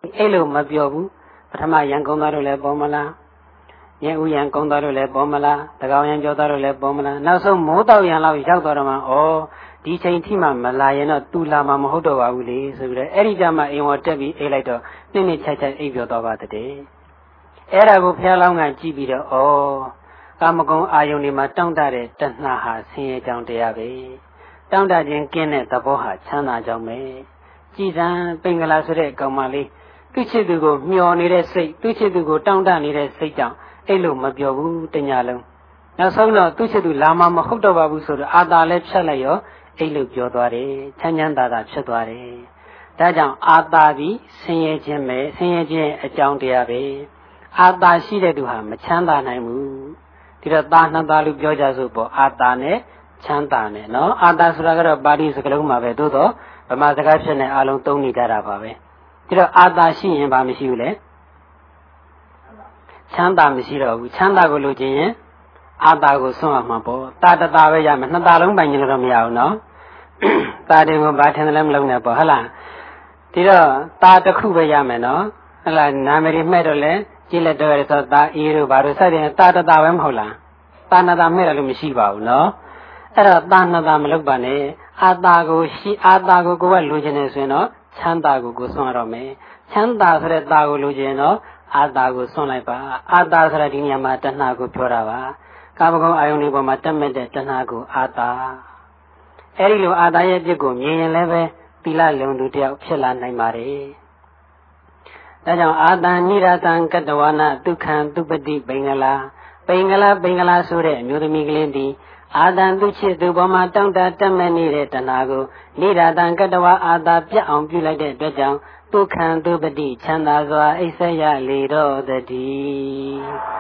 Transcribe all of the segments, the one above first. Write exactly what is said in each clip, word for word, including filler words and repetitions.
အဲ့လိုမပြောဘူးပထမရန်ကုန်သားတို့လည်းပေါ်မလားညဥ်ရန်ကုန်သားတို့လည်းပေါ်မလားတကောင်ရန်ကျော်သားတို့လည်းပေါ်မလားနောက်ဆုံးမိုးတောက်ရန်လောက်ရောက်တော့မှဩဒီချိန်ထိမှမလာရင်တော့သူလာမှာမဟုတ်တော့ပါဘူးလေဆိုပြီးတော့အဲ့ဒီကြမှာအိမ်ဝတက်ပြီးအိတ်လိုက်တော့နစ်နစ်ချိုက်ချိုက်အိပ်ပြောတော့ပါတဲ့အဲ့ဒါကိုဖျားလောင်းကကြည့်ပြီးတော့ဩကာမဂုဏ်အာယုန်တွေမှာတောင့်တတဲ့တဏှာဟာဆင်းရဲကြောင်းတရားပဲတောင့်တခြင်းကင်းတဲ့သဘောဟာချမ်းသာကြောင်းပဲကြည်စံပင်ကလာဆိုတဲ့ကောင်မလေးသူ့ချစ်သူကိုမျောနေတဲ့စိတ်သူ့ချစ်သူကိုတောင့်တနေတဲ့စိတ်ကြောင့်အဲ့လိုမပြောဘူးတညာလုံးနောက်ဆုံးတော့သူ့ချစ်သူလာမှမဟုတ်တော့ပါဘူးဆိုတော့အာသာလည်းဖြတ်လိုက်ရောအဲ့လိုပြောသွားတယ်ချမ်းချမ်းသာသာဖြစ်သွားတယ်ဒါကြောင့်အာသာပြီးဆင်းရဲခြင်းပဲဆင်းရဲခြင်းအကြောင်းတရားပဲအာသာရှိတဲ့သူဟာမချမ်းသာနိုင်ဘူးဒီတော့သာနှစ်သာလို့ပြောကြစို့ပေါ့အာသာနဲ့ချမ်းသာနဲ့နော်အာသာဆိုတာကတော့ပါဠိစကားလုံးမှာပဲသို့တော့ဗမာစကားဖြစ်နေအလုံးသုံးနေကြတာပါပဲဒီတော့အာသာရှိရင်ဘာမရှိဘူးလဲချမ်းသာမရှိတော့ဘူးချမ်းသာကိုလိုချင်ရင်အာသာကိုစွန့်ရမှာပေါ့တာတတာပဲရမယ်နှစ်တာလုံးပိုင်ကြလို့တော့မရဘူးနော်တာတယ်ကိုဘာထင်တယ်လဲမလုံးနဲ့ပေါ့ဟုတ်လားဒီတော့တာတစ်ခုပဲရမယ်နော်ဟုတ်လားနာမည်မှဲ့တော့လဲကြည့်လက်တော့ရဆိုတာအေးတို့ဘာလို့စတဲ့တာတတာပဲမဟုတ်လားတာနာတာမှဲ့တယ်လို့မရှိပါဘူးနော်အဲ့တော့တာနာတာမလုပ်ပါနဲ့အာသာကိုရှိအာသာကိုကိုယ်ကလိုချင်နေဆိုရင်တော့ချမ်းသာကိုကိုစွန့်ရတော့မယ်ချမ်းသာဆိုတဲ့တာကိုလိုချင်တော့အာသာကိုစွန့်လိုက်ပါအာသာဆိုတဲ့ဒီနေရာမှာတဏှာကိုပြောတာပါကာမဂုဏ်အာယုန်ဒီပေါ်မှာတက်မဲ့တဲ့တဏှာကိုအာသာအဲ့ဒီလိုအာသာရဲ့အဖြစ်ကိုမြင်ရင်လည်းပဲသီလလုံသူတယောက်ဖြစ်လာနိုင်ပါတယ်ဒါကြောင့်အာတန်နိရတံကတ္တဝနာဒုက္ခံသူပတိပိင်္ဂလာပိင်္ဂလာပိင်္ဂလာဆိုတဲ့အမျိုးသမီးကလေးဒီအာတန်သူချစ်သူပေါ်မှာတောင့်တတက်မဲ့နေတဲ့တဏှာကိုနိရတံကတ္တဝအာသာပြတ်အောင်ပြုလိုက်တဲ့အတွက်ကြောင့်ဒုက္ခံသူပတိချမ်းသာစွာအိဆက်ရလေတော့တည်း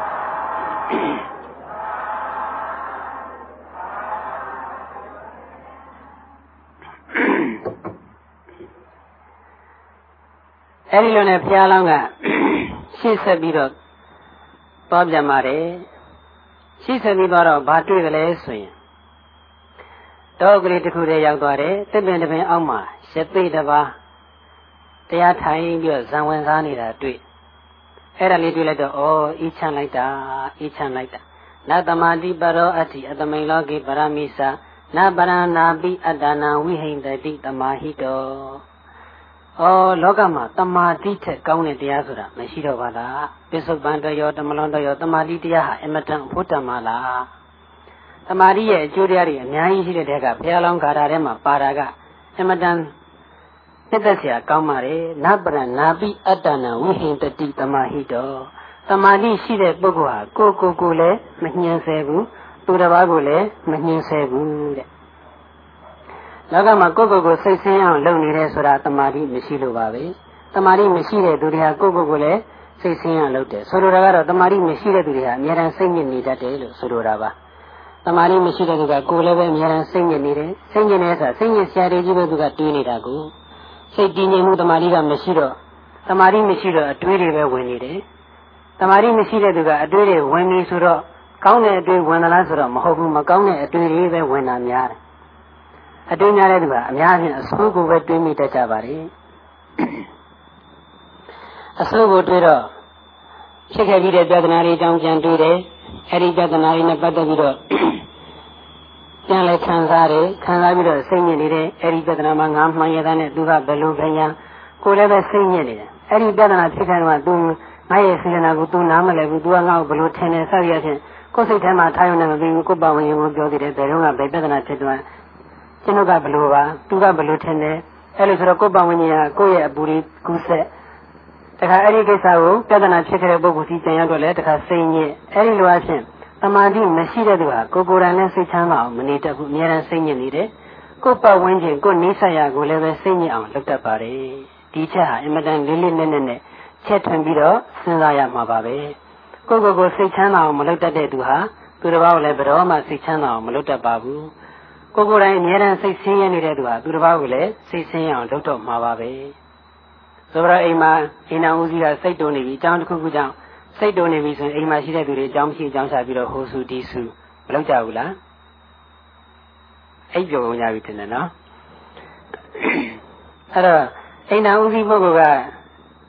အဲ့ဒီလိုနဲ့ဘုရားလောင်းကရှေ့ဆက်ပြီးတော့သွားပြန်ပါတယ်ရှေ့ဆက်ပြီးတော့ဘာတွေ့ကြလဲဆိုရင်တောကလေးတစ်ခုတည်းရောက်သွားတယ်တစ်ပင်တစ်ပင်အောက်မှာရသေးတစ်ပါးတရားထိုင်ပြီးတော့ဇံဝင်စားနေတာတွေ့အဲ့ဒါလေးတွေ့လိုက်တော့ဩအေးချမ်းလိုက်တာအေးချမ်းလိုက်တာနတမတိပရောအတ္တိအတမိန်လောကေပရမိသနပရဏာပိအတ္တနာဝိဟိန္တတိတမဟိတောဩလောကမှာတမာတိထက်ကောင်းတဲ့တရားဆိုတာမရှိတော့ပါလားပိစုပန်တရောတမလွန်တရောတမာတိတရားဟာအမတန်ဖို့တန်ပါလားတမာတိရဲ့အကျိုးတရားတွေအများကြီးရှိတဲ့တဲ့ကဘုရားလောင်းဂါထာထဲမှာပါတာကအမတန်နှစ်သက်စရာကောင်းပါတယ်နပရဏာပိအတ္တနာဝိဟိန္တတိတမဟိတောတမာတိရှိတဲ့ပုဂ္ဂိုလ်ဟာကိုကိုကိုလည်းမညှင်းဆဲဘူးသူတစ်ပါးကိုလည်းမညှင်းဆဲဘူးတဲ့လောကမှာကိုယ့်ကိုယ်ကိုစိတ်ဆင်းအောင်လုပ်နေတယ်ဆိုတာတမာတိမရှိလို့ပါပဲတမာတိမရှိတဲ့သူတွေကကိုယ့်ကိုယ်ကိုလည်းစိတ်ဆင်းအောင်လုပ်တယ်ဆိုလိုတာကတော့တမာတိမရှိတဲ့သူတွေဟာအများအားစိတ်ညစ်နေတတ်တယ်လို့ဆိုလိုတာပါတမာတိမရှိတဲ့သူကကိုယ်လည်းပဲအများအားစိတ်ညစ်နေတယ်စိတ်ညစ်နေဆိုတာစိတ်ညစ်ဆရာတွေကြီးပဲသူကတွေးနေတာကိုစိတ်တည်ငြိမ်မှုတမာတိကမရှိတော့တမာတိမရှိတော့အတွေးတွေပဲဝင်နေတယ်တမာတိမရှိတဲ့သူကအတွေးတွေဝင်နေဆိုတော့ကောင်းတဲ့အတွေးဝင်သလားဆိုတော့မဟုတ်ဘူးမကောင်းတဲ့အတွေးတွေပဲဝင်တာများတယ်အတွေးများတဲ့သူကအများကြီးအဆိုးကိုပဲတွေးမိတတ်ကြပါလေအဆိုးကိုတွေးတော့ဖြစ်ခဲ့ပြီးတဲ့ပြဿနာတွေအကြောင်းပြန်တွေးတယ်အဲဒီပြဿနာတွေနဲ့ပတ်သက်ပြီးတော့ပြန်လဲခံစားတယ်ခံစားပြီးတော့စိတ်ညစ်နေတယ်အဲဒီပြဿနာမှာငါမှန်ရတဲ့နဲ့သူကဘယ်လိုခံရကိုယ်လည်းပဲစိတ်ညစ်နေတယ်အဲဒီပြဿနာဖြစ်တဲ့တော့သူငါရဲ့စေတနာကိုသူနားမလဲဘူးသူကငါ့ကိုဘယ်လိုထင်တယ်စသည်အဖြစ်ကိုယ်စိတ်ထဲမှာထားရုံနဲ့မပြီးဘူးကိုယ်ပါဝင်ရင်ကိုပြောသေးတယ်ဘယ်တော့မှဘယ်ပြဿနာဖြစ်တော့ကျွန်တော်ကဘယ်လိုပါသူကဘယ်လိုထင်တယ်အဲ့လိုဆိုတော့ကိုယ်ပါဝင်ရင်ကိုယ့်ရဲ့အပူတွေကူးဆက်တခါအဲ့ဒီကိစ္စကိုပြဿနာဖြစ်ခဲ့တဲ့ပုဂ္ဂိုလ်စီကြံရောက်တော့လေတခါစိတ်ညစ်အဲ့ဒီလိုအဖြစ်တမာတိမရှိတဲ့သူဟာကိုယ်ကိုယ်တိုင်နဲ့စိတ်ချမ်းသာအောင်မနေတတ်ဘူးအများအားစိတ်ညစ်နေတယ်ကိုယ်ပတ်ဝန်းကျင်ကိုယ်နေဆက်ရကိုလည်းပဲစိတ်ညစ်အောင်လုပ်တတ်ပါတယ်ဒီချက်ဟာအင်မတန်လေးလေးနက်နက်နဲ့ချက်ထွင်ပြီးတော့စဉ်းစားရမှာပါပဲကိုယ်ကိုယ်ကိုစိတ်ချမ်းသာအောင်မလုပ်တတ်တဲ့သူဟာသူတစ်ပါးကိုလည်းဘယ်တော့မှစိတ်ချမ်းသာအောင်မလုပ်တတ်ပါဘူးကိုယ်ကိုယ်တိုင်အများအားစိတ်ဆင်းရဲနေတဲ့သူဟာသူတစ်ပါးကိုလည်းစိတ်ဆင်းရဲအောင်လုပ်တော့မှာပါပဲဆိုတော့အိမ်မှာအိမ်တော်ဦးစီးကစိတ်တုံနေပြီအကြောင်းတစ်ခုခုကြောင့်စိတ်တုံနေပြီဆိုရင်အိမ်မှာရှိတဲ့သူတွေအကြောင်းမရှိအကြောင်းချပြီးတော့ဟိုစုဒီစုမလုပ်ကြဘူးလားအဲ့ပြောကုန်ကြပြီထင်တယ်နော်အဲ့တော့အိမ်တော်ဦးစီးပုဂ္ဂိုလ်က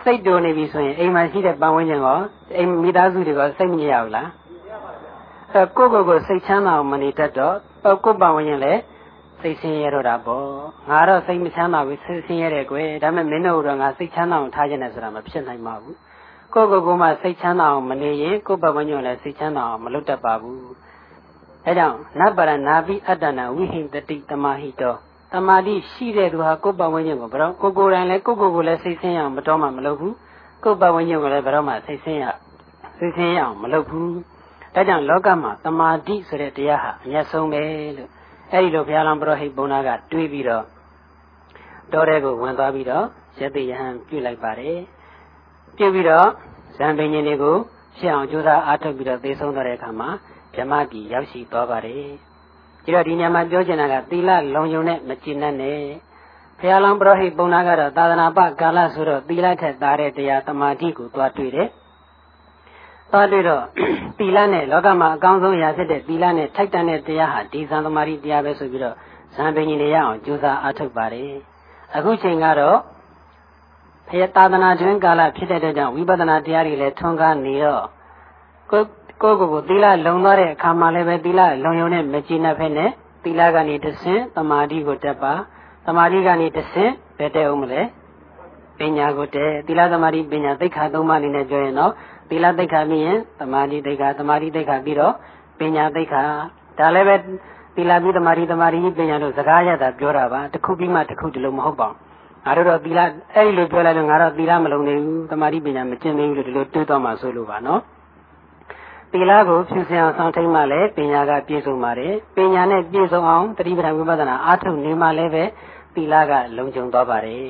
စိတ်တိုနေပြီဆိုရင်အိမ်မှာရှိတဲ့ပတ်ဝန်းကျင်ကအိမ်မိသားစုတွေကစိတ်မညစ်ရဘူးလားအဲကိုကိုကိုစိတ်ချမ်းသာအောင်မနေတတ်တော့ကိုပတ်ဝန်းကျင်လည်းစိတ်ဆင်းရဲတော့တာပေါ့ငါတော့စိတ်မချမ်းသာဘူးစိတ်ဆင်းရဲတယ်ကွယ်ဒါပေမဲ့မင်းတို့တော့ငါစိတ်ချမ်းသာအောင်ထားခြင်းနဲ့ဆိုတာမဖြစ်နိုင်ပါဘူးကိုကိုကိုမှစိတ်ချမ်းသာအောင်မနေရင်ကိုပတ်ဝန်းကျင်လည်းစိတ်ချမ်းသာအောင်မလုပ်တတ်ပါဘူးအဲကြောင့်နဗ္ဗရနာပိအတ္တနာဝိဟိတတိတမဟိတောတမာတိရှိတဲ့သူဟာကိုယ်ပတ်ဝန်းကျင်ကိုဘယ်တော့ကိုကိုယ်တိုင်လည်းကိုကိုကိုလည်းစိတ်ဆင်းရအောင်မတော်မှမလုပ်ဘူးကိုယ်ပတ်ဝန်းကျင်ကိုလည်းဘယ်တော့မှစိတ်ဆင်းရစိတ်ဆင်းရအောင်မလုပ်ဘူးဒါကြောင့်လောကမှာတမာတိဆိုတဲ့တရားဟာအမြတ်ဆုံးပဲလို့အဲဒီလိုဘုရားလောင်းပရောဟိတ်ဘုန်းသားကတွေးပြီးတော့တော်တဲ့ကိုဝင်သွားပြီးတော့ယသိယဟန်ပြုလိုက်ပါတယ်ပြုပြီးတော့ဇံပင်ရှင်တွေကိုရှင်းအောင်ကြိုးစားအားထုတ်ပြီးတော့သိဆုံးသွားတဲ့အခါမှာဓမ္မပြည်ရောက်ရှိသွားပါတယ်ဒီတော့ဒီညမှာပြောချင်တာကသီလလုံခြုံနဲ့မကျင့်နဲ့ဘုရားလောင်းပရောဟိတ်ပုံနာကတော့သာသနာ့ပကာလဆိုတော့သီလထက်သားတဲ့တရားသမာဓိကိုသွားတွေ့တယ်။သွားတွေ့တော့သီလနဲ့လောကမှာအကောင်းဆုံးရာဖြစ်တဲ့သီလနဲ့ထိုက်တန်တဲ့တရားဟာဒီသံသမာဓိတရားပဲဆိုပြီးတော့ဇံပင်ကြီးတွေရအောင်ကြိုးစားအားထုတ်ပါတယ်။အခုချိန်ကတော့ဘုရားသာသနာတွင်ကာလဖြစ်တဲ့အတွက်ကြောင့်ဝိပဿနာတရားတွေလည်းထွန်းကားနေတော့ကိုကိုကိုကိုသီလလုံသွားတဲ့အခါမှာလည်းပဲသီလလုံရုံနဲ့မကြည်နပ်ဖက်နဲ့သီလကနေတဆင့်သမာဓိကိုတက်ပါသမာဓိကနေတဆင့်ဘယ်တက်အောင်မလဲပညာကိုတက်သီလသမာဓိပညာသိက္ခာသုံးပါးအနေနဲ့ပြောရင်တော့သီလသိက္ခာပြီးရင်သမာဓိသိက္ခာသမာဓိသိက္ခာပြီးတော့ပညာသိက္ခာဒါလည်းပဲသီလပြီးသမာဓိသမာဓိပညာတို့စကားရတာပြောတာပါတစ်ခုပြီးမှတစ်ခုတလုံးမဟုတ်ပါဘူးငါတို့တော့သီလအဲ့ဒီလိုပြောလိုက်လို့ငါတော့သီလမလုံနေဘူးသမာဓိပညာမကျင့်သေးဘူးလို့ဒီလိုတွေးသွားမှဆိုလို့ပါနော်သီလကိုဖြူစင်အောင်ဆောင်ထိန်မှလည်းပညာကပြည့်စုံပါတယ်ပညာနဲ့ပြည့်စုံအောင်တတိပဌာန်ဝိပဿနာအားထုတ်နေမှလည်းပဲသီလကလုံခြုံသွားပါတယ်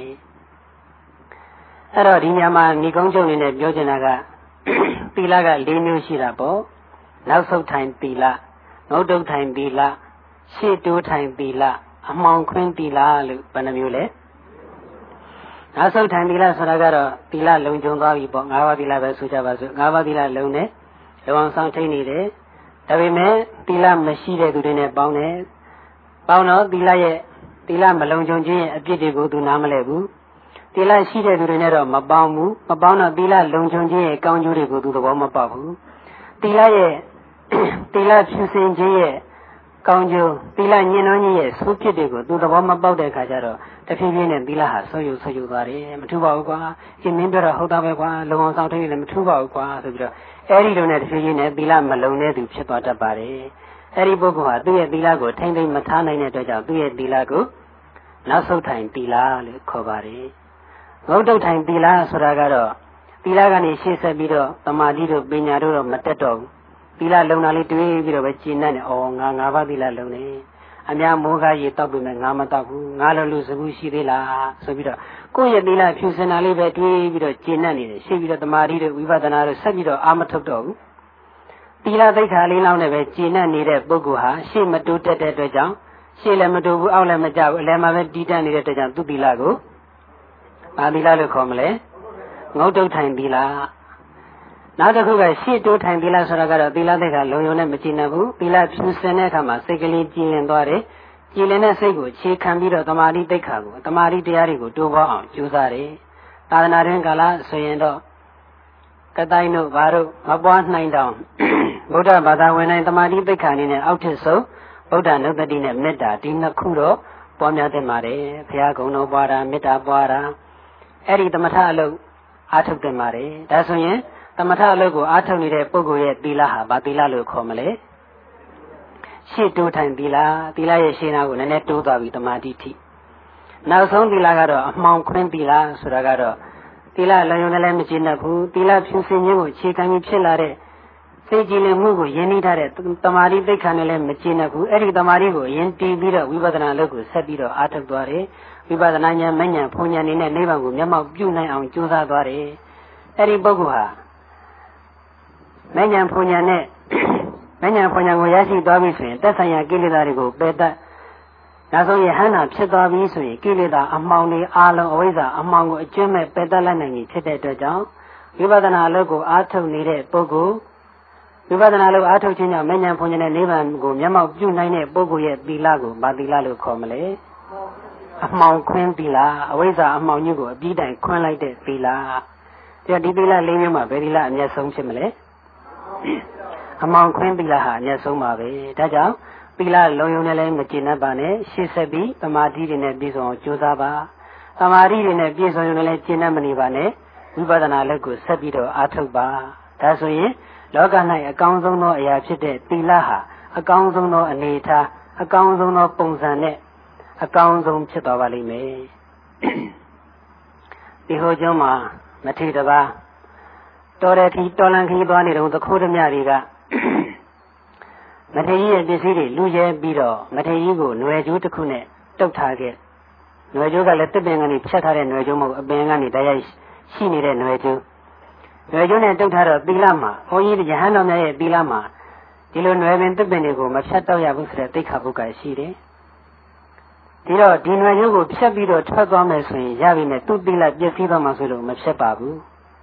အဲ့တော့ဒီညမှာဏိကုံးချုပ်နေနဲ့ပြောချင်တာကသီလက၄မျိုးရှိတာပေါ့နောက်ဆုတ်ထိုင်သီလငုတ်တုတ်ထိုင်သီလရှေ့တိုးထိုင်သီလအမှောင်ခွင်းသီလလို့ဘယ်နှမျိုးလဲနောက်ဆုတ်ထိုင်သီလဆိုတာကတော့သီလလုံခြုံသွားပြီပေါ့၅ပါးသီလပဲဆိုကြပါစို့၅ပါးသီလလုံနေလုံအောင်ဆောင်ထိန်နေတယ်ဒါပေမဲ့သီလမရှိတဲ့သူတွေနဲ့ပေါင်းတယ်ပေါင်းတော့သီလရဲ့သီလမလုံခြုံခြင်းရဲ့အပြစ်တွေကိုသူနားမလဲဘူးသီလရှိတဲ့သူတွေနဲ့တော့မပေါင်းဘူးမပေါင်းတော့သီလလုံခြုံခြင်းရဲ့ကောင်းကျိုးတွေကိုသူသဘောမပေါက်ဘူးသီလရဲ့သီလဖြူစင်ခြင်းရဲ့ကောင်းကျိုးသီလညင်နှောခြင်းရဲ့ဆိုးပြစ်တွေကိုသူသဘောမပေါက်တဲ့အခါကျတော့တဖြည်းဖြည်းနဲ့သီလဟာဆွေးယူဆွေးယူသွားတယ်မထူပါဘူးကွာအင်းမင်းပြောတော့ဟုတ်တာပဲကွာလုံအောင်ဆောင်ထိန်နေလည်းမထူပါဘူးကွာဆိုပြီးတော့အဲဒီလိုနဲ့တဖြည်းဖြည်းနဲ့သီလမလုံတဲ့သူဖြစ်သွားတတ်ပါတယ်အဲဒီပုဂ္ဂိုလ်ဟာသူ့ရဲ့သီလကိုထိမ့်သိမ့်မထားနိုင်တဲ့အတွက်ကြောင့်သူ့ရဲ့သီလကိုနောက်ဆုတ်ထိုင်သီလလို့ခေါ်ပါတယ်ငုတ်တုတ်ထိုင်သီလဆိုတာကတော့သီလကနေရှေ့ဆက်ပြီးတော့သမာဓိတို့ပညာတို့တော့မတက်တော့ဘူးသီလလုံတာလေးတွေးပြီးတော့ပဲကျင့်တတ်တယ်ဩငါငါးပါးသီလလုံနေအများမိုးကားရေတောက်ပြီးမှငါမတောက်ဘူးငါလိုလူစဘူးရှိသေးလားဆိုပြီးတော့ကိုယ့်ရဲ့သီလဖြူစင်တာလေးပဲတွေးပြီးတော့ကျင့်တတ်နေတယ်ရှေ့ပြီးတော့သမာဓိတို့ဝိပဿနာတို့ဆက်ပြီးတော့အာမထုတ်တော့ဘူးသီလသိက္ခာလေးလောက်နဲ့ပဲကျင့်တတ်နေတဲ့ပုဂ္ဂိုလ်ဟာရှေ့မတိုးတက်တဲ့အတွက်ကြောင့်ရှေ့လည်းမတိုးဘူးအောက်လည်းမကျဘူးအလယ်မှာပဲတည်တတ်နေတဲ့အတွက်ကြောင့်သူ့သီလကိုဘာသီလလို့ခေါ်မလဲငုတ်တုတ်ထိုင်သီလနောက်တစ်ခုကရှေ့တိုးထိုင်သီလဆိုတာကတော့သီလသိက္ခာလုံယုံနဲ့မကျင့်နိုင်ဘူးသီလဖြူစင်တဲ့အခါမှာစိတ်ကလေးကြည်လင်သွားတယ်ကြည်လင်တဲ့စိတ်ကိုခြေခံပြီးတော့သမာဓိသိက္ခာကိုသမာဓိတရားတွေကိုတိုးပွားအောင်ကြိုးစားတယ်သာသနာ့တွင်ကာလဆိုရင်တော့ကတိုင်းတို့ဘာတို့မပွားနိုင်တော့ဗုဒ္ဓဘာသာဝင်တိုင်းသမာဓိသိက္ခာအနေနဲ့အောက်ထစ်ဆုံးဗုဒ္ဓနုတ္တိနဲ့မေတ္တာဒီနှစ်ခုတော့ပွားများသင့်ပါတယ်ဘုရားကုံတော်ပွားတာမေတ္တာပွားတာအဲ့ဒီသမထအလုပ်အားထုတ်သင့်ပါတယ်ဒါဆိုရင်သမထအလုပ်ကိုအားထုတ်နေတဲ့ပုဂ္ဂိုလ်ရဲ့သီလဟာဘာသီလလို့ခေါ်မလဲရှေ့တိုးထိုင်သီလသီလရဲ့ရှေ့နာကိုနည်းနည်းတိုးသွားပြီသမာဓိထိနောက်ဆုံးသီလကတော့အမှောင်ခွင်းသီလဆိုတာကတော့သီလလုံယုံလည်းမကျင့်တတ်ဘူးသီလဖြူစင်ခြင်းကိုခြေခံပြီးဖြစ်လာတဲ့စိတ်ကြည်လင်မှုကိုယဉ်နှီးထားတဲ့သမာဓိသိက္ခာနဲ့လည်းမကျင့်တတ်ဘူးအဲ့ဒီသမာဓိကိုယဉ်တည်ပြီးတော့ဝိပဿနာအလုပ်ကိုဆက်ပြီးတော့အားထုတ်သွားတယ်ဝိပဿနာဉာဏ်မဉဏ်ဘုံဉာဏ်နေနဲ့နိဗ္ဗာန်ကိုမျက်မှောက်ပြုနိုင်အောင်ကြိုးစားသွားတယ်အဲ့ဒီပုဂ္ဂိုလ်ဟာမဉဏ်ဘုံဉာဏ်နဲ့မဉဏ်ဘုံဉာဏ်ကိုရရှိသွားပြီဆိုရင်သက်ဆိုင်ရာကိလေသာတွေကိုပယ်တတ်နောက်ဆုံးယဟန္တာဖြစ်သွားပြီဆိုရင်ကိလေသာအမှောင်တွေအလုံးအဝိဇ္ဇာအမှောင်ကိုအကျွမ်းမဲ့ပယ်တတ်လိုက်နိုင်ပြီဖြစ်တဲ့အတွက်ကြောင့်ဝိပဿနာအလုပ်ကိုအားထုတ်နေတဲ့ပုဂ္ဂိုလ်ဝိပဿနာအလုပ်အားထုတ်ခြင်းကြောင့်မဉဏ်ဘုံဉာဏ်နဲ့နိဗ္ဗာန်ကိုမျက်မှောက်ပြုနိုင်တဲ့ပုဂ္ဂိုလ်ရဲ့သီလကိုဘာသီလလို့ခေါ်မလဲအမှောင်ခွင်းသီလအဝိဇ္ဇာအမှောင်ကြီးကိုအပြီးတိုင်ခွင်းလိုက်တဲ့သီလဒီဒီသီလလေးမျိုးမှာဘယ်သီလအမျက်ဆုံးဖြစ်မလဲအမောင်ခွင်းသီလဟာအမျက်ဆုံးပါပဲဒါကြောင့်သီလလုံးယုံနဲ့လည်းမကျင့်တတ်ပါနဲ့ရှေ့ဆက်ပြီးသမာဓိတွေနဲ့ပြည့်စုံအောင်ကြိုးစားပါသမာဓိတွေနဲ့ပြည့်စုံရုံနဲ့လည်းကျင့်တတ်မနေပါနဲ့ဝိပဿနာလက်ကိုဆက်ပြီးတော့အားထုတ်ပါဒါဆိုရင်လောက၌အကောင်းဆုံးသောအရာဖြစ်တဲ့သီလဟာအကောင်းဆုံးသောအနေအထားအကောင်းဆုံးသောပုံစံနဲ့အကောင်းဆုံးဖြစ်သွားပါလိမ့်မယ်ဒီဟောကျောင်းမှာမထေရတပါးတော်တဲ့ထီတော်လန်ခီးသွားနေတော့သခိုးဓမြတွေကမထေရရဲ့ပစ္စည်းတွေလူရဲပြီးတော့မထေရကိုຫນွယ်ကျိုးတစ်ခုနဲ့တုတ်ထားခဲ့ຫນွယ်ကျိုးကလည်းတစ်ပင်ကနေဖြတ်ထားတဲ့ຫນွယ်ကျိုးမဟုတ်အပင်ကနေတိုက်ရိုက်ရှိနေတဲ့ຫນွယ်ကျိုးຫນွယ်ကျိုးနဲ့တုတ်ထားတော့သီလမှာဘုန်းကြီးရဟန်းတော်များရဲ့သီလမှာဒီလိုຫນွယ်ပင်တစ်ပင်တွေကိုမဖြတ်တော့ရဘူးဆိုတဲ့သိက္ခာပုဂ္ဂိုလ်ရှိတယ်ဒီတော့ဒီຫນွယ်ကျိုးကိုဖြတ်ပြီးတော့ထွက်သွားမယ်ဆိုရင်ရပြီနဲ့သူ့သီလပြည့်စည်သွားမှဆိုလို့မဖြတ်ပါဘူး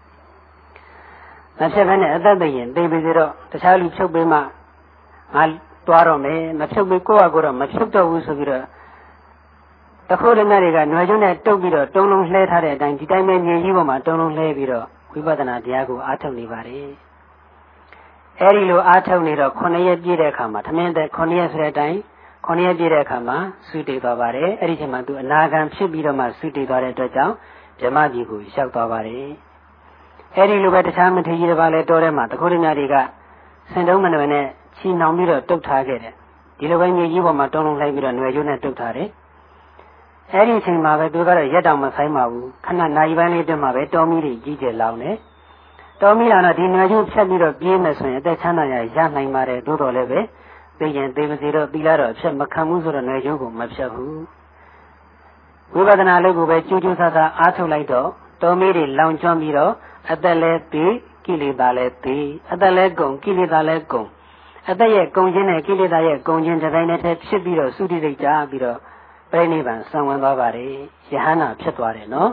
မဖြတ်ဘဲနဲ့အသက်သိရင်သိပြီဆိုတော့တခြားလူဖြုတ်ပေးမှငါသွားတော့မယ်မဖြုတ်ပေးကိုယ့်ဟာကိုယ်တော့မဖြုတ်တော့ဘူးဆိုပြီးတော့တခိုးဓမြတွေကຫນွယ်ကျိုးနဲ့တုတ်ပြီးတော့တုံးလုံးလှဲထားတဲ့အတိုင်းဒီတိုင်းပဲမြေကြီးပေါ်မှာတုံးလုံးလှဲပြီးတော့ဝိပဿနာတရားကိုအားထုတ်နေပါတယ်အဲဒီလိုအားထုတ်နေတော့ခုနှစ်ရက်ပြည့်တဲ့အခါမှာသမင်းတဲ့ခုနှစ်ရက်ဆိုတဲ့အတိုင်းခုနှစ်ရက်ပြည့်တဲ့အခါမှာသုတေသွားပါတယ်အဲဒီချိန်မှာသူအနာဂံဖြစ်ပြီးတော့မှသုတေသွားတဲ့အတွက်ကြောင့်ဗြဟ္မကြီးကိုရောက်သွားပါတယ်အဲဒီလိုပဲတခြားမထေရတစ်ပါးလည်းတော်ထဲမှာတခိုးဓမြတွေကစင်တုံးမနွယ်နဲ့ချီနှောင်ပြီးတော့တုတ်ထားခဲ့တယ်ဒီလိုပဲမြေကြီးပေါ်မှာတုံးလုံးလှဲပြီးတော့ຫນွယ်ကျိုးနဲ့တုတ်ထားတယ်အဲ့ဒီအချိန်မှာပဲသူကတော့ရက်တောင်မဆိုင်ပါဘူးခဏနိုင်ပိုင်းလေးတွင်းမှာပဲတောမီးတွေကြီးကျယ်လောင်တယ်တောမီးလာတော့ဒီຫນွယ်ကျိုးဖြတ်ပြီးတော့ပြေးမယ်ဆိုရင်အသက်ချမ်းသာရရနိုင်ပါတယ်သို့တော်လည်းပဲသိရင်သိပါစေတော့သီလတော့အဖြစ်မခံဘူးဆိုတော့ຫນွယ်ကျိုးကိုမဖြတ်ဘူးဝိပဿနာလေးကိုပဲကျူးကျူးဆဆအားထုတ်လိုက်တော့တောမီးတွေလောင်ကျွမ်းပြီးတော့အသက်လည်းပြီးကိလေသာလည်းပြီးအသက်လည်းကုန်ကိလေသာလည်းကုန်အသက်ရဲ့ကုန်ခြင်းနဲ့ကိလေသာရဲ့ကုန်ခြင်းတစ်တိုင်းနဲ့တည်းဖြစ်ပြီးတော့သုတိစိတ်ကြပြီးတော့ပြိဋိဘံဆံဝင်သွားပါတယ်ယဟန္တာဖြစ်သွားတယ်နော်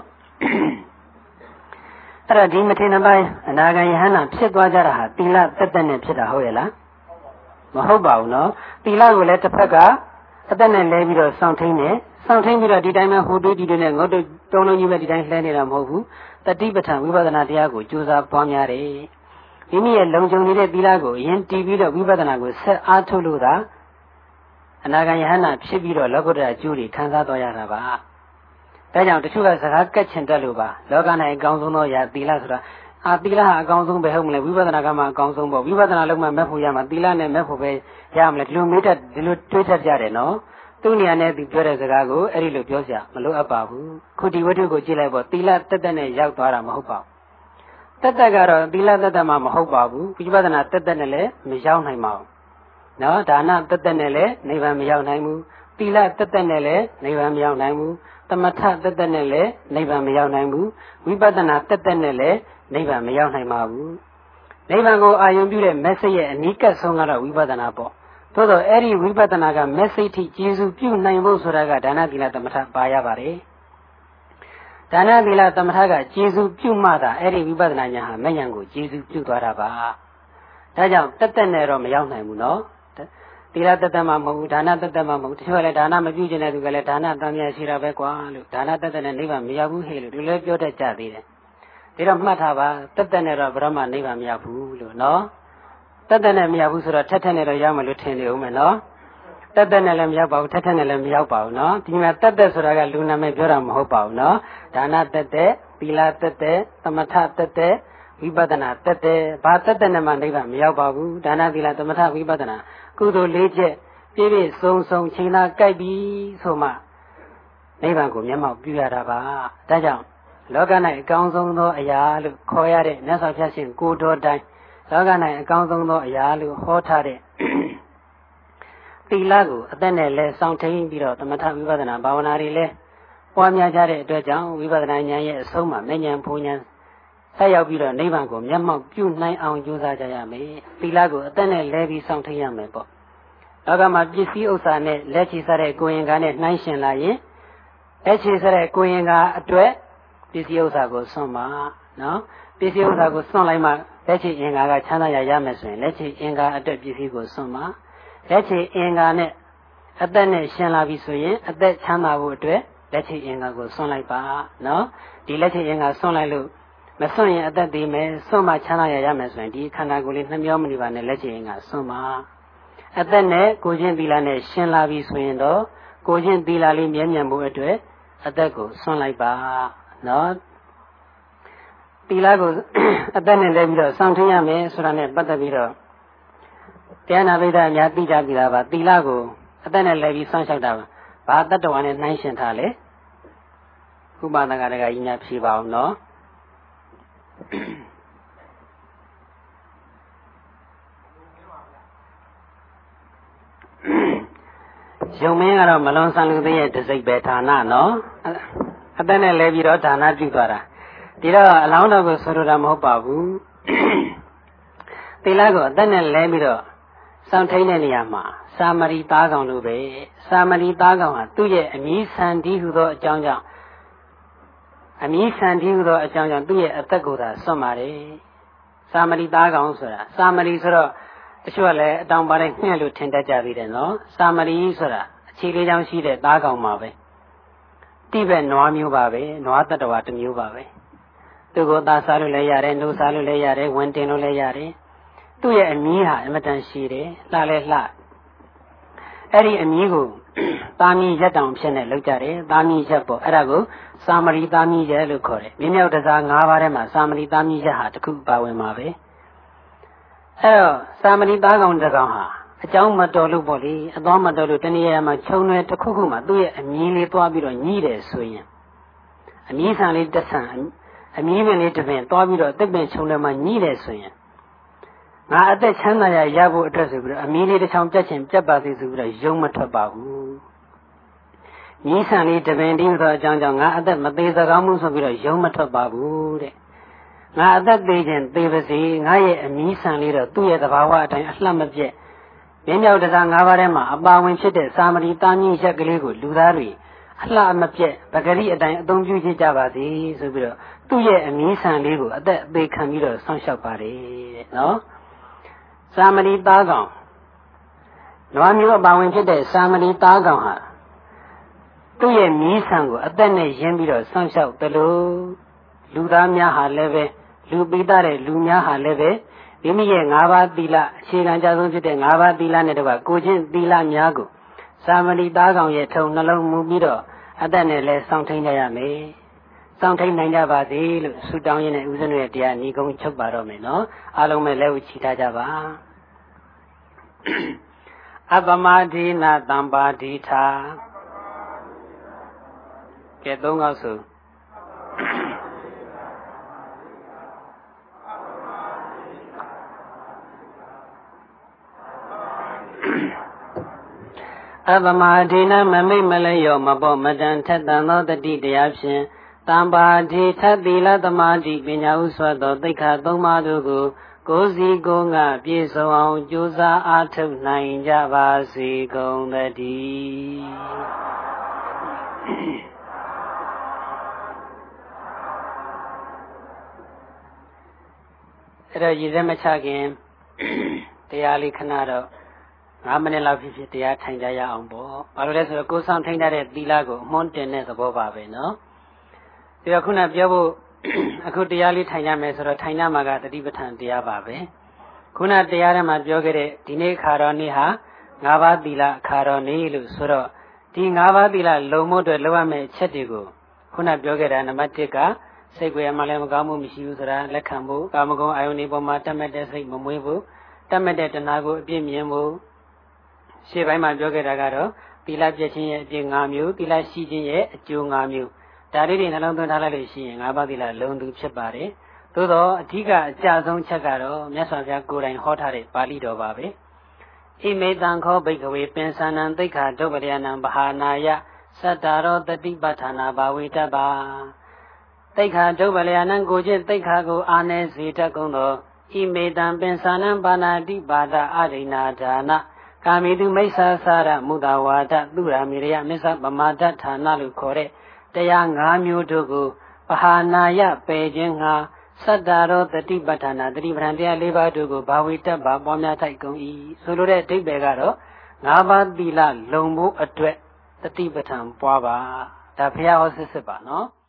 အဲ့တော့ဒီမထေရပိုင်းအနာဂံယဟန္တာဖြစ်သွားကြတာဟာသီလတက်တက်နဲ့ဖြစ်တာဟုတ်ရဲ့လားမဟုတ်ပါဘူးနော်သီလကိုလည်းတစ်ဖက်ကအသက်နဲ့လဲပြီးတော့စောင့်ထိန်နေစောင့်ထိန်ပြီးတော့ဒီတိုင်းမှာဟိုတွေးဒီတွေနဲ့ငုတ်တုံတုံးလုံးကြီးပဲဒီတိုင်းလှဲနေတာမဟုတ်ဘူးတတိပဋ္ဌာန်ဝိပဿနာတရားကိုကြိုးစားပွားများတယ်မိမိရဲ့လုံခြုံနေတဲ့သီလကိုအရင်တည်ပြီးတော့ဝိပဿနာကိုဆက်အားထုတ်လို့သာအနာဂံယဟန္တာဖြစ်ပြီးတော့လောကုတ္တရာအကျိုးတွေခံစားတော်ရတာပါဒါကြောင့်တချို့ကစကားကက်ချင်တတ်လို့ပါလောက၌အကောင်းဆုံးသောအရာသီလဆိုတာအာသီလဟာအကောင်းဆုံးပဲဟုတ်မလဲဝိပဿနာကမှအကောင်းဆုံးပေါ့ဝိပဿနာလုံးမှမဲ့ဖို့ရမှာသီလနဲ့မဲ့ဖို့ပဲရမလဲဒီလိုမေးတတ်ဒီလိုတွေးတတ်ကြတယ်နော်သူ့နေရာနဲ့သူပြောတဲ့စကားကိုအဲ့ဒီလိုပြောစရာမလိုအပ်ပါဘူးခုဒီဝတ္ထုကိုကြည့်လိုက်ပေါ့သီလတက်တက်နဲ့ရောက်သွားတာမဟုတ်ပါဘူးတက်တက်ကတော့သီလတက်တက်မှမဟုတ်ပါဘူးဝိပဿနာတက်တက်နဲ့လည်းမရောက်နိုင်ပါဘူးနော်ဒါနတက်တက်နဲ့လည်းနိဗ္ဗာန်မရောက်နိုင်ဘူးသီလတက်တက်နဲ့လည်းနိဗ္ဗာန်မရောက်နိုင်ဘူးသမထတက်တက်နဲ့လည်းနိဗ္ဗာန်မရောက်နိုင်ဘူးဝိပဿနာတက်တက်နဲ့လည်းနိဗ္ဗာန်မရောက်နိုင်ပါဘူးနိဗ္ဗာန်ကိုအာရုံပြုတဲ့ message ရဲ့အနီးကပ်ဆုံးကတော့ဝိပဿနာပေါ့သို့တော့အဲ့ဒီဝိပဿနာက message ထိကျေစုပြုနိုင်ဖို့ဆိုတာကဒါနသီလသမထပါရပါတယ်ဒါနသီလသမထကကျေစုပြုမှသာအဲ့ဒီဝိပဿနာဉာဏ်ဟာမဉဏ်ကိုကျေစုပြုသွားတာပါဒါကြောင့်တက်တက်နဲ့တော့မရောက်နိုင်ဘူးနော်သီလတက်တက်မှမဟုတ်ဘူးဒါနတက်တက်မှမဟုတ်ဘူးတချို့ကလည်းဒါနမပြုကျင်တဲ့သူကလည်းဒါနတန်မြတ်ရှိတာပဲကွာလို့ဒါနတက်တက်နဲ့နိဗ္ဗာန်မရောက်ဘူးဟဲ့လို့ဒီလိုပြောတတ်ကြသေးတယ်ဒါတော့မှတ်ထားပါတက်တက်နဲ့တော့ဘယ်တော့မှနိဗ္ဗာန်မရောက်ဘူးလို့နော်တက်တက်နဲ့မရောက်ဘူးဆိုတော့ထက်ထက်နဲ့တော့ရောက်မယ်လို့ထင်နေဦးမယ်နော်တက်တက်နဲ့လည်းမရောက်ပါဘူးထက်ထက်နဲ့လည်းမရောက်ပါဘူးနော်ဒီမှာတက်တက်ဆိုတာကလူနာမည်ပြောတာမဟုတ်ပါဘူးနော်ဒါနတက်တက်သီလတက်တက်သမထတက်တက်ဝိပဿနာတက်တက်ဘာတက်တက်နဲ့မှနိဗ္ဗာန်မရောက်ပါဘူးဒါနသီလသမထဝိပဿနာကုသိုလ်လေးချက်ပြည့်ပြည့်စုံစုံချိန်သာကြိုက်ပြီးဆိုမှနိဗ္ဗာန်ကိုမျက်မှောက်ပြုရတာပါဒါကြောင့်လောက၌အကောင်းဆုံးသောအရာလို့ခေါ်ရတဲ့မြတ်စွာဘုရားရှင်ကိုတော်တိုင်လောက၌အကောင်းဆုံးသောအရာလို့ဟောထားတဲ့သီလကိုအသက်နဲ့လဲစောင့်ထိန်ပြီးတော့သမထဝိပဿနာဘာဝနာတွေလဲပွားများကြတဲ့အတွက်ကြောင့်ဝိပဿနာဉာဏ်ရဲ့အဆုံးမှာမဉဏ်ဘုံဉာဏ်ဆက်ရောက်ပြီးတော့နိဗ္ဗာန်ကိုမျက်မှောက်ပြုနိုင်အောင်ကြိုးစားကြရမယ်သီလကိုအသက်နဲ့လဲပြီးစောင့်ထိန်ရမယ်ပေါ့လောကမှာပစ္စည်းဥစ္စာနဲ့လက်ချီစားတဲ့ကိုယ်ရင်ကားနဲ့နှိုင်းရှင်လာရင်လက်ချီစားတဲ့ကိုယ်ရင်ကားအတွက်ပစ္စည်းဥစ္စာကိုစွန့်ပါနော်ပစ္စည်းဥစ္စာကိုစွန့်လိုက်မှလက်ချီအင်္ဂါကချမ်းသာရရမယ်ဆိုရင်လက်ချီအင်္ဂါအတွက်ပစ္စည်းကိုစွန့်ပါလက်ချီအင်္ဂါနဲ့အသက်နဲ့ရှင်လာပြီဆိုရင်အသက်ချမ်းသာဖို့အတွက်လက်ချီအင်္ဂါကိုစွန့်လိုက်ပါနော်ဒီလက်ချီအင်္ဂါစွန့်လိုက်လို့မစွန့်ရင်အသက်သေးမယ်စွန့်မှချမ်းသာရရမယ်ဆိုရင်ဒီခန္ဓာကိုယ်လေးနှမျောမနေပါနဲ့လက်ချင်ကစွန့်ပါအသက်နဲ့ကိုချင်းသီလနဲ့ရှင်းလာပြီဆိုရင်တော့ကိုချင်းသီလလေးမြဲမြံဖို့အတွက်အသက်ကိုစွန့်လိုက်ပါနော်သီလကိုအသက်နဲ့လည်းပြီးတော့စောင့်ထင်းရမယ်ဆိုတာနဲ့ပတ်သက်ပြီးတော့တရားနာပိဋကအများသိကြပြီလားပါသီလကိုအသက်နဲ့လည်းပြီးစောင့်ရှောက်တာဘာတတ္တဝါနဲ့နှိုင်းရှင်ထားလဲဥပဒကတကကြီးများဖြေပါအောင်နော်ယုံမင်းကတော့မလွန်ဆန်လူသေးရဲ့တစိတ်ပဲဌာနနော်အသက်နဲ့လဲပြီးတော့ဌာနပြုသွားတာဒီတော့အလောင်းတော်ကိုဆိုလိုတာမဟုတ်ပါဘူးသီလကိုအသက်နဲ့လဲပြီးတော့စောင့်ထိန်တဲ့နေရာမှာစာမရီသားကောင်လိုပဲစာမရီသားကောင်ဟာသူ့ရဲ့အမည်ဆန်ဒီဟုသောအကြောင်းကြောင့်အမည်ဆန်ဒီဟုသောအကြောင်းကြောင့်သူ့ရဲ့အသက်ကိုသာစွန့်ပါတယ်စာမရီသားကောင်ဆိုတာစာမရီဆိုတော့တချို့ကလည်းအတောင်ပါတဲ့ညှက်လို့ထင်တတ်ကြသေးတယ်နော်စာမရီဆိုတာအခြေလေးချောင်းရှိတဲ့သားကောင်ပါပဲတိဘက်နွားမျိုးပါပဲနွားတတ္တဝါတစ်မျိုးပါပဲသူကိုသားစားလို့လည်းရတယ်နှုတ်စားလို့လည်းရတယ်ဝင်တင်လို့လည်းရတယ်သူ့ရဲ့အမည်ဟာအမတန်ရှိတယ်လှလဲလှအဲ့ဒီအမည်ကိုသားမီးရက်တောင်ဖြစ်နေလောက်ကြတယ်သားမီးရက်ပေါ့အဲ့ဒါကိုစာမရီသားမီးရက်လို့ခေါ်တယ်မြင်းမြောက်တစား၅ပါးထဲမှာစာမရီသားမီးရက်ဟာတစ်ခုပါဝင်ပါပဲအဲ့တော့စာမဏိသားကောင်တစ်ကောင်ဟာအကြောင်းမတော်လို့ပေါ့လေအသွားမတော်လို့တနည်းအားမှာခြုံရွယ်တစ်ခုခုမှာသူ့ရဲ့အမည်လေးသွားပြီးတော့ညှိတယ်ဆိုရင်အမည်ဆန်လေးတစ်ဆန်အမည်မင်းလေးတစ်ပင်သွားပြီးတော့တစ်ပင်ခြုံထဲမှာညှိတယ်ဆိုရင်ငါအသက်ချမ်းသာရရဖို့အတွက်ဆိုပြီးတော့အမည်လေးတစ်ချောင်းပြတ်ချင်ပြတ်ပါသေးဆိုပြီးတော့ယုံမထွက်ပါဘူးညှိဆန်လေးတစ်ပင်တည်းဆိုအကြောင်းကြောင့်ငါအသက်မသေးစကားမှုဆိုပြီးတော့ယုံမထွက်ပါဘူးတဲ့ငါအသက်သေးခြင်းသေပါစေငါရဲ့အမည်ဆန်လေးတော့သူ့ရဲ့သဘာဝအတိုင်းအလှမပြက်မြင်းမြောက်တစား၅ပါးထဲမှာအပါဝင်ဖြစ်တဲ့စာမဏိသားမြင့်ရက်ကလေးကိုလူသားတွေအလှမပြက်ပဂရိအတိုင်းအသုံးပြုကြပါစေဆိုပြီးတော့သူ့ရဲ့အမည်ဆန်လေးကိုအသက်အသေးခံပြီးတော့ဆောင်းလျှောက်ပါတယ်တဲ့နော်စာမဏိသားကောင်နွားမျိုးအပါဝင်ဖြစ်တဲ့စာမဏိသားကောင်ဟာသူ့ရဲ့မီးဆန်ကိုအသက်နဲ့ရင်းပြီးတော့ဆောင်းလျှောက်တယ်လို့လူသားများဟာလည်းပဲလူပိသားတဲ့လူများဟာလည်းပဲမိမိရဲ့၅ပါးသီလအခြေခံကြဆုံးဖြစ်တဲ့၅ပါးသီလနဲ့တကွကိုချင်းသီလများကိုစာမဏိသားကောင်ရဲ့ထုံနှလုံးမူပြီးတော့အသက်နဲ့လဲစောင့်ထိန်ကြရမယ်။စောင့်ထိန်နိုင်ကြပါစေလို့ဆုတောင်းရင်းနဲ့ဦးဇင်းတို့ရဲ့တရားညီကုန်းချုပ်ပါတော့မယ်နော်။အားလုံးပဲလက်ဝှချီထားကြပါ။အပမဒိနာတံပါဒိထာကဲသုံးခေါက်ဆိုအပမဒိနာမမိတ်မလဲရောမပေါ်မတန်ထက်တန်သောတတိတရားဖြင့်တံပါဒိထသီလသမာဓိပညာဥစွတ်သောသိက္ခာသုံးပါးတို့ကိုကိုယ်စီကိုယ်ငါပြည့်စုံအောင်ကြိုးစားအားထုတ်နိုင်ကြပါစေကုန်သတည်းအဲ့တော့ရည်စဲမချခင်တရားလေးခဏတော့ငါးမိနစ်လောက်ဖြစ်ဖြစ်တရားထိုင်ကြရအောင်ပေါ့ဘာလို့လဲဆိုတော့ကိုယ်ဆောင်ထိန်းထားတဲ့သီလကိုအမွန်းတင်တဲ့သဘောပါပဲနော်ဒီတော့ခုနပြောဖို့အခုတရားလေးထိုင်ရမယ်ဆိုတော့ထိုင်ရမှာကတတိပဋ္ဌာန်တရားပါပဲခုနတရားထဲမှာပြောခဲ့တဲ့ဒီနေ့ခါတော်နေ့ဟာငါးပါးသီလခါတော်နေ့လို့ဆိုတော့ဒီငါးပါးသီလလုံမို့အတွက်လုပ်ရမယ့်အချက်တွေကိုခုနပြောခဲ့တာနံပါတ်တစ်ကစိတ်ကိုယ်မှလည်းမကောင်းမှုမရှိဘူးဆိုတာလက်ခံဖို့ကာမဂုဏ်အာယုန်ဒီပေါ်မှာတတ်မဲ့တဲ့စိတ်မမွေးဘူးတတ်မဲ့တဲ့တဏှာကိုအပြည့်မြင်ဖို့ရှေ့ပိုင်းမှာပြောခဲ့တာကတော့သီလပြည့်ခြင်းရဲ့အကျိုး၅မျိုးသီလရှိခြင်းရဲ့အကျိုး၅မျိုးဒါလေးတွေနှလုံးသွင်းထားလိုက်လို့ရှိရင်၅ပါးသီလလုံသူဖြစ်ပါတယ်သို့တော့အဓိကအကျဆုံးချက်ကတော့မြတ်စွာဘုရားကိုယ်တိုင်ဟောထားတဲ့ပါဠိတော်ပါပဲဣမေတံခောဘိက္ခဝေပင်စနံသိက္ခာဒုပ္ပရိယနံဗဟာနာယသတ္တရောတတိပဋ္ဌာနာဘာဝေတ္တပါသိက္ခာဒုပ္ပရိယနံကိုချင်းသိက္ခာကိုအာနေစေတတ်ကုန်သောဣမေတံပင်စနံဘာနာတိပါဒအရိဏာဒါနကာမိတုမိစ္ဆာစာရမုဒ္ဒဝါဒသူရာမိရယမစ္ဆပမာဒဌာနလို့ခေါ်တဲ့တရား၅မျိုးတို့ကိုပဟာနာယပယ်ခြင်းငှာသတ္တရောတတိပဋ္ဌာနာတတိပဋ္ဌာန်တရား၄ပါးတို့ကိုဘာဝေတ္တပါပွားများထိုက်ကုန်၏ဆိုလိုတဲ့အဓိပ္ပာယ်ကတော့၅ပါးသီလလုံဖို့အတွက်တတိပဋ္ဌာန်ပွားပါဒါဘုရားဟောစစ်စစ်ပါနော်